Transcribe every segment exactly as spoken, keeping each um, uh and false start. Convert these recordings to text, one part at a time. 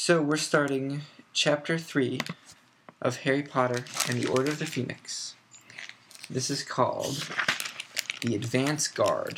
So we're starting Chapter three of Harry Potter and the Order of the Phoenix. This is called The Advance Guard.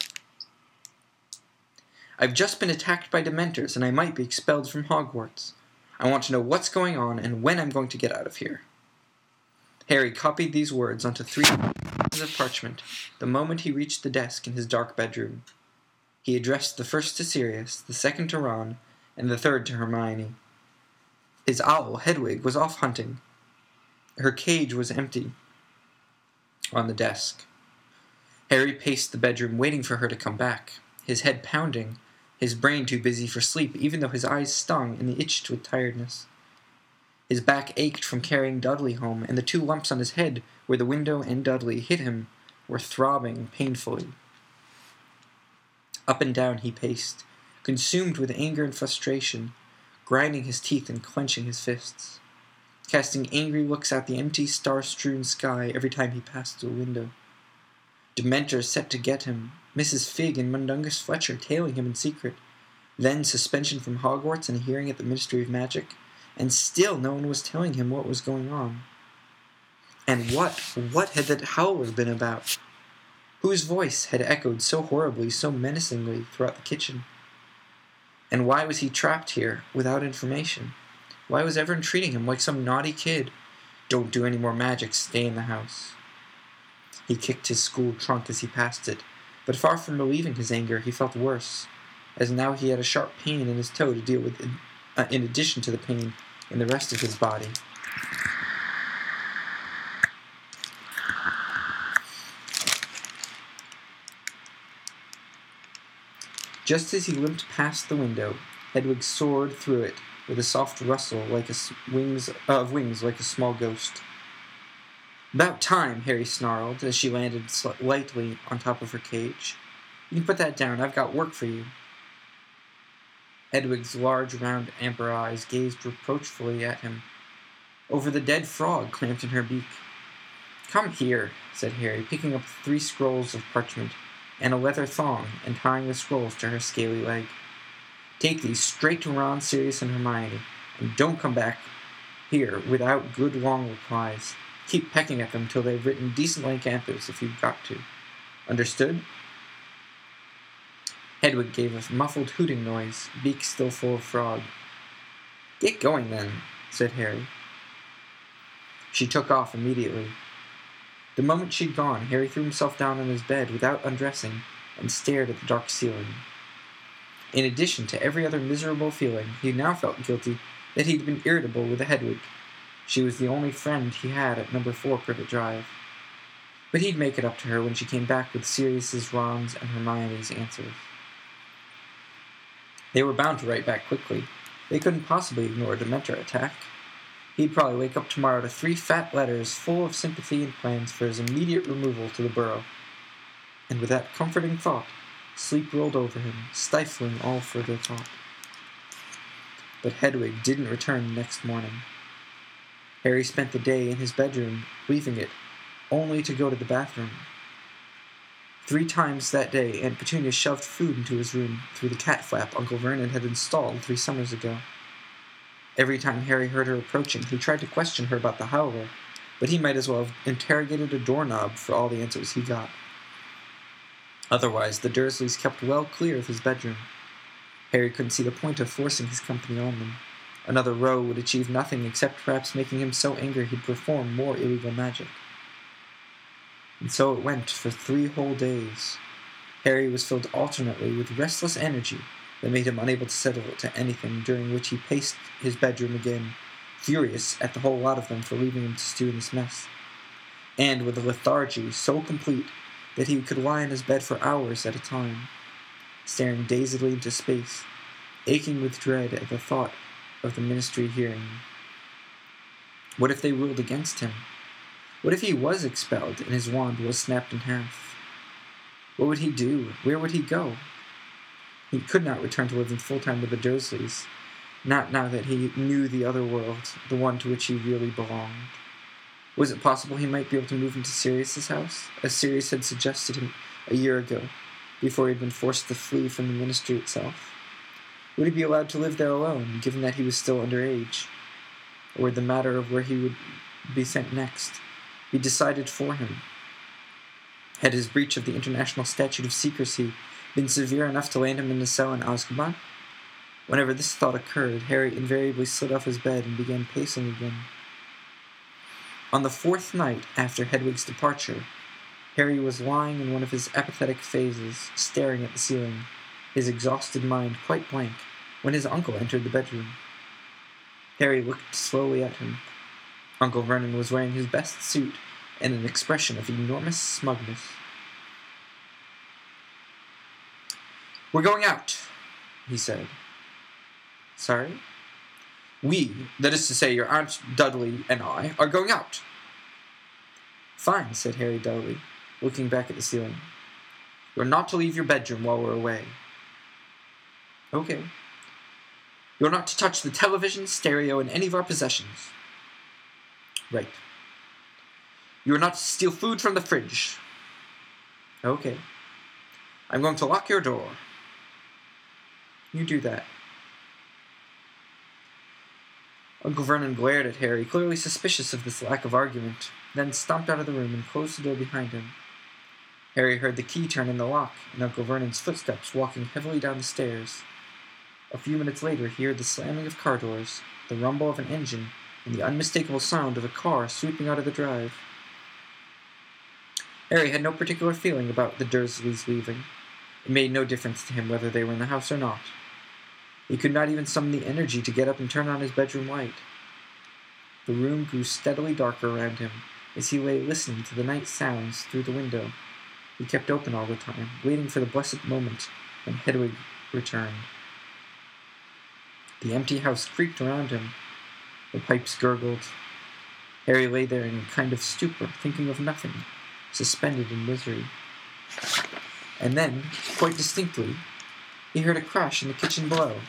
I've just been attacked by Dementors and I might be expelled from Hogwarts. I want to know what's going on and when I'm going to get out of here. Harry copied these words onto three pieces of parchment the moment he reached the desk in his dark bedroom. He addressed the first to Sirius, the second to Ron, and the third to Hermione. His owl, Hedwig, was off hunting. Her cage was empty on the desk. Harry paced the bedroom, waiting for her to come back, his head pounding, his brain too busy for sleep, even though his eyes stung and he itched with tiredness. His back ached from carrying Dudley home, and the two lumps on his head, where the window and Dudley hit him, were throbbing painfully. Up and down he paced, consumed with anger and frustration, grinding his teeth and clenching his fists, casting angry looks at the empty, star-strewn sky every time he passed through a window. Dementors set to get him, Missus Figg and Mundungus Fletcher tailing him in secret, then suspension from Hogwarts and a hearing at the Ministry of Magic, and still no one was telling him what was going on. And what, what had that howler been about? Whose voice had echoed so horribly, so menacingly throughout the kitchen? And why was he trapped here, without information? Why was everyone treating him like some naughty kid? Don't do any more magic, stay in the house. He kicked his school trunk as he passed it, but far from relieving his anger, he felt worse, as now he had a sharp pain in his toe to deal with in, uh, in addition to the pain in the rest of his body. Just as he limped past the window, Hedwig soared through it with a soft rustle like a wings, uh, of wings like a small ghost. "About time," Harry snarled as she landed lightly on top of her cage. "You can put that down. I've got work for you." Hedwig's large, round, amber eyes gazed reproachfully at him, over the dead frog clamped in her beak. "Come here," said Harry, picking up three scrolls of parchment and a leather thong, and tying the scrolls to her scaly leg. "Take these straight to Ron, Sirius, and Hermione, and don't come back here without good long replies. Keep pecking at them till they've written decent like answers if you've got to. Understood?" Hedwig gave a muffled hooting noise, beak still full of frog. "Get going, then," said Harry. She took off immediately. The moment she'd gone, Harry threw himself down on his bed without undressing and stared at the dark ceiling. In addition to every other miserable feeling, he now felt guilty that he'd been irritable with Hedwig. She was the only friend he had at number four Privet Drive. But he'd make it up to her when she came back with Sirius's, Ron's, and Hermione's answers. They were bound to write back quickly. They couldn't possibly ignore a Dementor attack. He'd probably wake up tomorrow to three fat letters full of sympathy and plans for his immediate removal to the Burrow. And with that comforting thought, sleep rolled over him, stifling all further thought. But Hedwig didn't return the next morning. Harry spent the day in his bedroom, leaving it, only to go to the bathroom. Three times that day, Aunt Petunia shoved food into his room through the cat flap Uncle Vernon had installed three summers ago. Every time Harry heard her approaching, he tried to question her about the howler, but he might as well have interrogated a doorknob for all the answers he got. Otherwise, the Dursleys kept well clear of his bedroom. Harry couldn't see the point of forcing his company on them. Another row would achieve nothing except perhaps making him so angry he'd perform more illegal magic. And so it went for three whole days. Harry was filled alternately with restless energy that made him unable to settle to anything, during which he paced his bedroom again, furious at the whole lot of them for leaving him to stew in this mess, and with a lethargy so complete that he could lie in his bed for hours at a time, staring dazedly into space, aching with dread at the thought of the Ministry hearing. What if they ruled against him? What if he was expelled and his wand was snapped in half? What would he do? Where would he go? He could not return to living full-time with the Dursleys, not now that he knew the other world, the one to which he really belonged. Was it possible he might be able to move into Sirius's house, as Sirius had suggested him a year ago, before he had been forced to flee from the Ministry itself? Would he be allowed to live there alone, given that he was still underage? Or would the matter of where he would be sent next be decided for him? Had his breach of the international statute of secrecy been severe enough to land him in a cell in Azkaban? Whenever this thought occurred, Harry invariably slid off his bed and began pacing again. On the fourth night after Hedwig's departure, Harry was lying in one of his apathetic phases, staring at the ceiling, his exhausted mind quite blank, when his uncle entered the bedroom. Harry looked slowly at him. Uncle Vernon was wearing his best suit and an expression of enormous smugness. "We're going out," he said. "Sorry?" "We, that is to say your Aunt Dudley and I, are going out." "Fine," said Harry dully, looking back at the ceiling. "You're not to leave your bedroom while we're away." "Okay." "You're not to touch the television, stereo, and any of our possessions." "Right." "You are not to steal food from the fridge." "Okay." "I'm going to lock your door." "You do that." Uncle Vernon glared at Harry, clearly suspicious of this lack of argument, then stomped out of the room and closed the door behind him. Harry heard the key turn in the lock, and Uncle Vernon's footsteps walking heavily down the stairs. A few minutes later he heard the slamming of car doors, the rumble of an engine, and the unmistakable sound of a car sweeping out of the drive. Harry had no particular feeling about the Dursleys leaving. It made no difference to him whether they were in the house or not. He could not even summon the energy to get up and turn on his bedroom light. The room grew steadily darker around him as he lay listening to the night sounds through the window. He kept open all the time, waiting for the blessed moment when Hedwig returned. The empty house creaked around him. The pipes gurgled. Harry lay there in a kind of stupor, thinking of nothing, suspended in misery. And then, quite distinctly, he heard a crash in the kitchen below.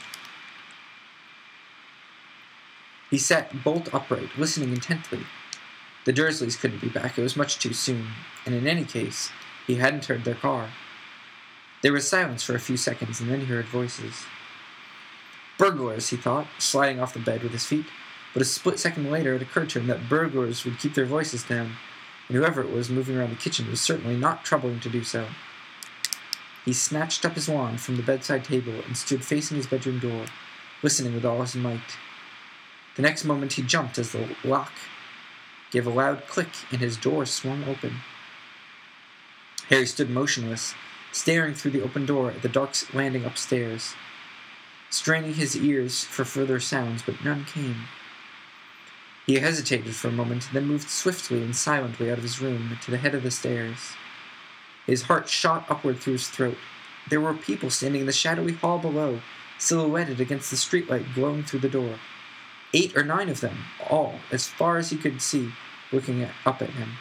He sat bolt upright, listening intently. The Dursleys couldn't be back, it was much too soon, and in any case, he hadn't heard their car. There was silence for a few seconds, and then he heard voices. Burglars, he thought, sliding off the bed with his feet, but a split second later it occurred to him that burglars would keep their voices down, and whoever it was moving around the kitchen was certainly not troubling to do so. He snatched up his wand from the bedside table and stood facing his bedroom door, listening with all his might. The next moment he jumped as the lock gave a loud click and his door swung open. Harry stood motionless, staring through the open door at the dark landing upstairs, straining his ears for further sounds, but none came. He hesitated for a moment, then moved swiftly and silently out of his room to the head of the stairs. His heart shot upward through his throat. There were people standing in the shadowy hall below, silhouetted against the streetlight glowing through the door. Eight or nine of them, all, as far as he could see, looking at, up at him.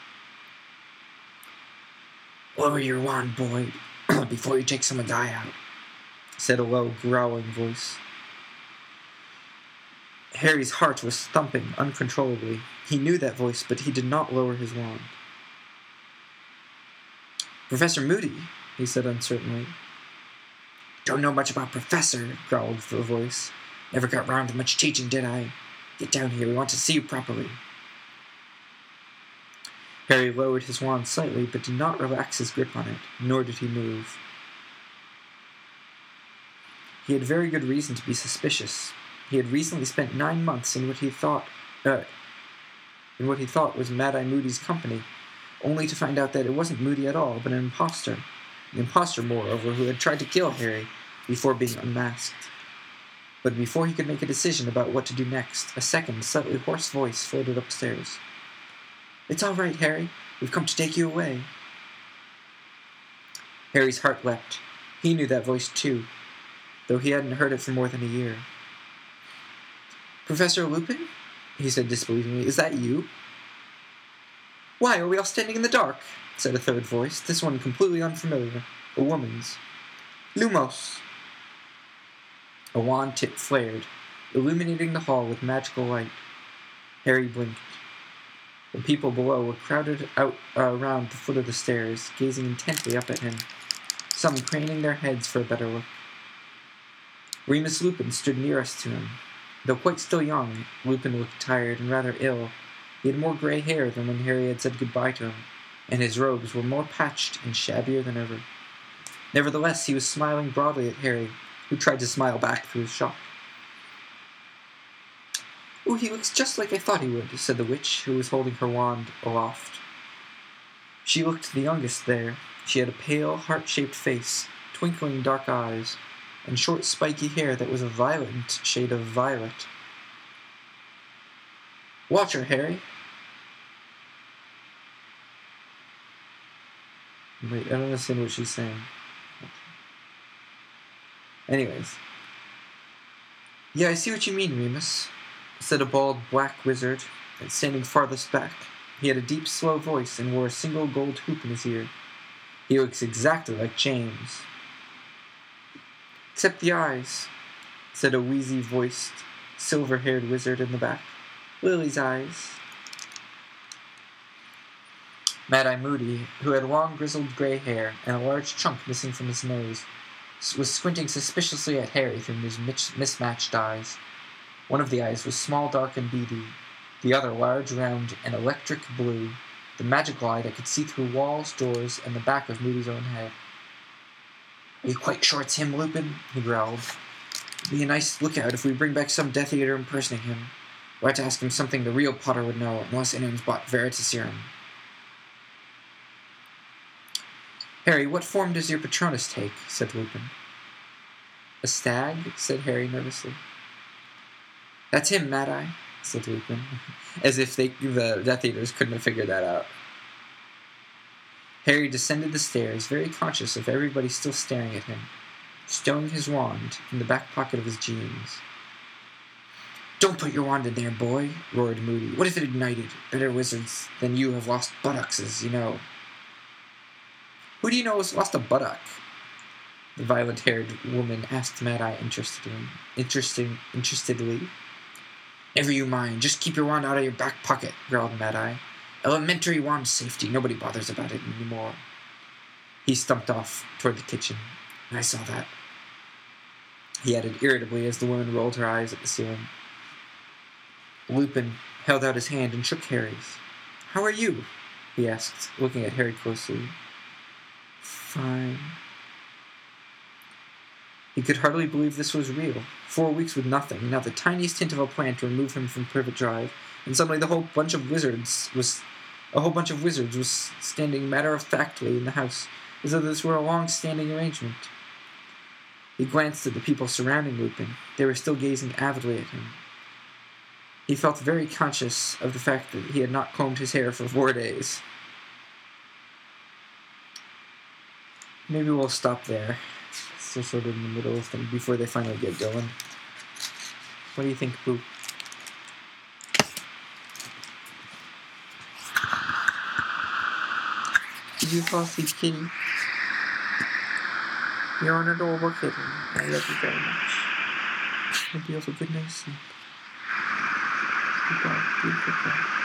"Lower your wand, boy, before you take someone's eye out," said a low, growling voice. Harry's heart was thumping uncontrollably. He knew that voice, but he did not lower his wand. "Professor Moody," he said uncertainly. "Don't know much about Professor," growled the voice. "Never got round to much teaching, did I? Get down here, we want to see you properly." Harry lowered his wand slightly, but did not relax his grip on it, nor did he move. He had very good reason to be suspicious. He had recently spent nine months in what he thought, uh, in what he thought was Mad-Eye Moody's company, only to find out that it wasn't Moody at all, but an impostor. An impostor, moreover, who had tried to kill Harry before being unmasked. But before he could make a decision about what to do next, a second, slightly hoarse voice floated upstairs. "It's all right, Harry. We've come to take you away." Harry's heart leapt. He knew that voice, too, though he hadn't heard it for more than a year. "Professor Lupin?" he said disbelievingly. "Is that you?" "Why are we all standing in the dark?" said a third voice, this one completely unfamiliar, a woman's. "Lumos!" A wand tip flared, illuminating the hall with magical light. Harry blinked. The people below were crowded out uh, around the foot of the stairs, gazing intently up at him, some craning their heads for a better look. Remus Lupin stood nearest to him. Though quite still young, Lupin looked tired and rather ill. He had more gray hair than when Harry had said goodbye to him, and his robes were more patched and shabbier than ever. Nevertheless, he was smiling broadly at Harry, who tried to smile back through his shock. "Oh, he looks just like I thought he would," said the witch, who was holding her wand aloft. She looked the youngest there. She had a pale, heart-shaped face, twinkling dark eyes, and short, spiky hair that was a violent shade of violet. "Watch her, Harry." Wait, I don't understand what she's saying. Anyways. "Yeah, I see what you mean, Remus," said a bald black wizard, standing farthest back. He had a deep, slow voice and wore a single gold hoop in his ear. "He looks exactly like James." "Except the eyes," said a wheezy-voiced, silver-haired wizard in the back. "Lily's eyes." Mad-Eye Moody, who had long grizzled gray hair and a large chunk missing from his nose, was squinting suspiciously at Harry through his mismatched eyes. One of the eyes was small, dark, and beady, the other large, round, and electric blue, the magical eye that could see through walls, doors, and the back of Moody's own head. "Are you quite sure it's him, Lupin?" he growled. "It'd be a nice lookout if we bring back some Death Eater impersonating him. We'll have to ask him something the real Potter would know, unless anyone's bought Veritaserum." "Harry, what form does your Patronus take?" said Lupin. "A stag?" said Harry nervously. "That's him, Mad-Eye," said Lupin, as if they, the Death Eaters couldn't have figured that out. Harry descended the stairs, very conscious of everybody still staring at him, stowing his wand in the back pocket of his jeans. "Don't put your wand in there, boy," roared Moody. "What if it ignited? Better wizards than you have lost buttocks, you know." "Who do you know has lost a buttock?" the violet-haired woman asked Mad-Eye interestedly. Interesting, interestedly. "Never you mind. Just keep your wand out of your back pocket," growled Mad-Eye. "Elementary wand safety. Nobody bothers about it anymore." He stumped off toward the kitchen. "I saw that," he added irritably as the woman rolled her eyes at the ceiling. Lupin held out his hand and shook Harry's. "How are you?" he asked, looking at Harry closely. "Fine." He could hardly believe this was real. Four weeks with nothing, not the tiniest hint of a plan to remove him from Privet Drive, and suddenly the whole bunch of wizards was, a whole bunch of wizards was standing matter-of-factly in the house, as though this were a long-standing arrangement. He glanced at the people surrounding Lupin. They were still gazing avidly at him. He felt very conscious of the fact that he had not combed his hair for four days. Maybe we'll stop there. Still sort of in the middle of them before they finally get going. What do you think, Boo? Did you fall asleep, kitty? You're an adorable kitten. I love you very much. Hope you have a good night's sleep. Goodbye, beautiful girl.